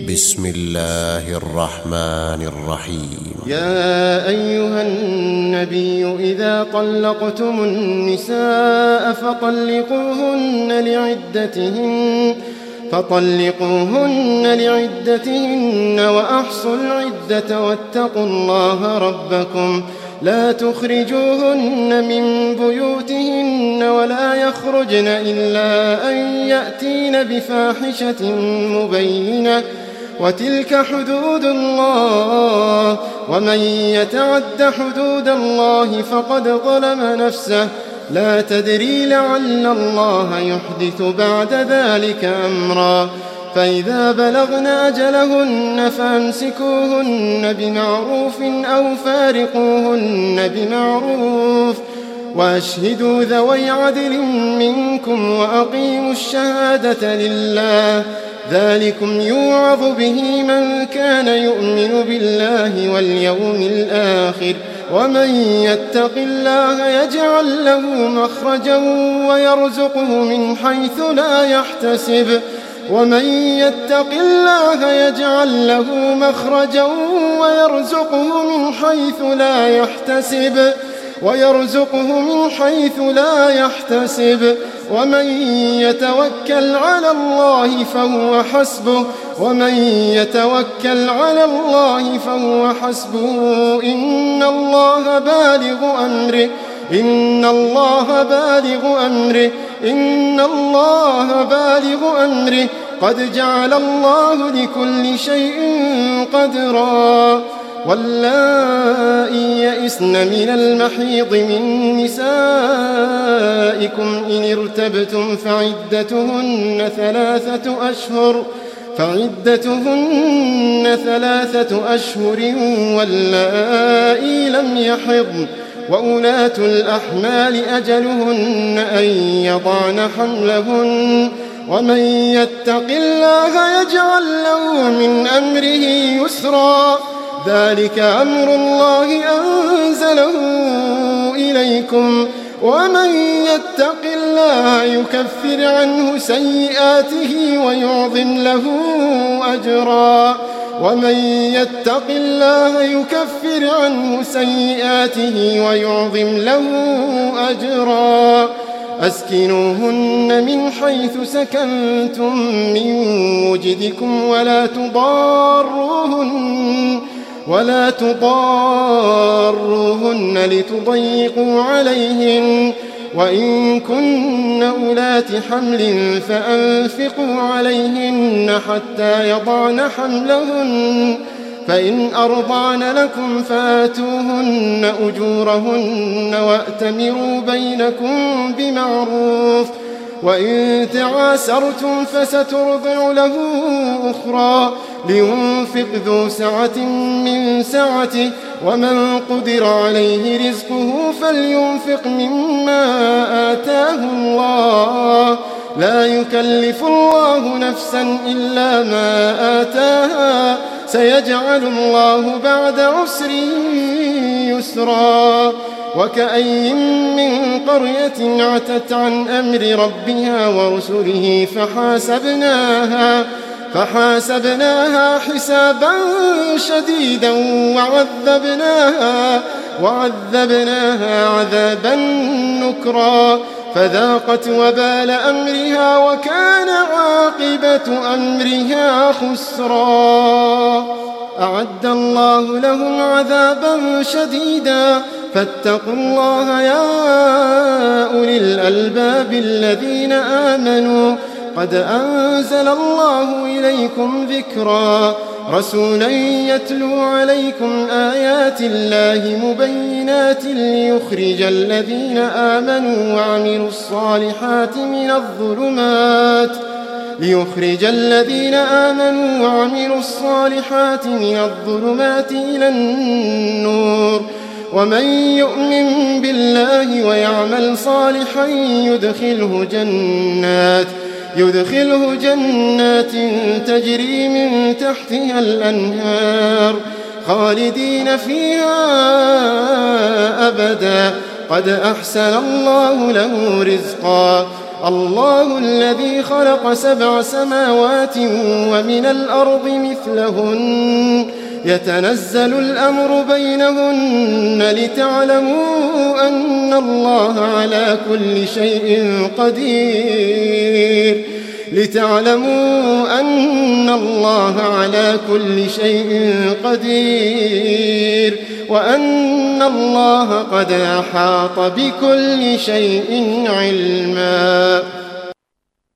بسم الله الرحمن الرحيم. يا أيها النبي إذا طلقتم النساء فطلقوهن لعدتهن وأحصوا العدة واتقوا الله ربكم لا تخرجوهن من بيوتهن ولا يخرجن إلا أن يأتين بفاحشة مبينة وتلك حدود الله ومن يتعد حدود الله فقد ظلم نفسه لا تدري لعل الله يحدث بعد ذلك أمرا فإذا بلغن أجلهن فامسكوهن بمعروف أو فارقوهن بمعروف وأشهدوا ذوي عدل منكم وأقيموا الشهادة لله ذلكم يوعظ به من كان يؤمن بالله واليوم الآخر ومن يتق الله يجعل له مخرجا ويرزقه من حيث لا يحتسب ومن يتق الله يجعل له مخرجا ويرزقه من حيث لا يحتسب ومن يتوكل على الله فهو حسبه إن الله بالغ أمره قد جعل الله لكل شيء قدرا واللائي يئسن من المحيض من نسائكم إن ارتبتم فعدتهن ثلاثة أشهر واللائي لم يحضن وأولاة الأحمال أجلهن أن يضعن حملهن ومن يتق الله يجعل له من أمره يسرا ذلك أمر الله أنزله إليكم ومن يتق الله يكفر عنه سيئاته ويعظم له أجرا أسكنوهن من حيث سكنتم من وجدكم ولا تضاروهن لتضيقوا عليهن وإن كن أولات حمل فأنفقوا عليهن حتى يضعن حملهن فإن أرضعن لكم فآتوهن أجورهن وأتمروا بينكم بمعروف وإن تعاسرتم فسترضع له أخرى لينفق ذو سعة من سعته ومن قدر عليه رزقه فلينفق مما آتاه الله لا يكلف الله نفسا إلا ما آتاها سيجعل الله بعد عسر يسرا وكأي من قرية عتت عن أمر ربها ورسله فحاسبناها حسابا شديدا وعذبناها عذابا نكرا فذاقت وبال أمرها وكان عاقبة أمرها خسرا أعد الله لهم عذابا شديدا فاتقوا الله يا أولي الألباب الذين آمنوا قد أنزل الله إليكم ذكرا رسولا يتلو عليكم آيات الله مبينات ليخرج الذين آمنوا وعملوا الصالحات من الظلمات إلى النور ومن يؤمن بالله ويعمل صالحا يدخله جنات تجري من تحتها الأنهار خالدين فيها أبدا قد أحسن الله له رزقا الله الذي خلق 7 سماوات ومن الأرض مثلهن يتنزل الأمر بينهن لتعلموا أن الله على كل شيء قدير وأن الله قد أحاط بكل شيء علما.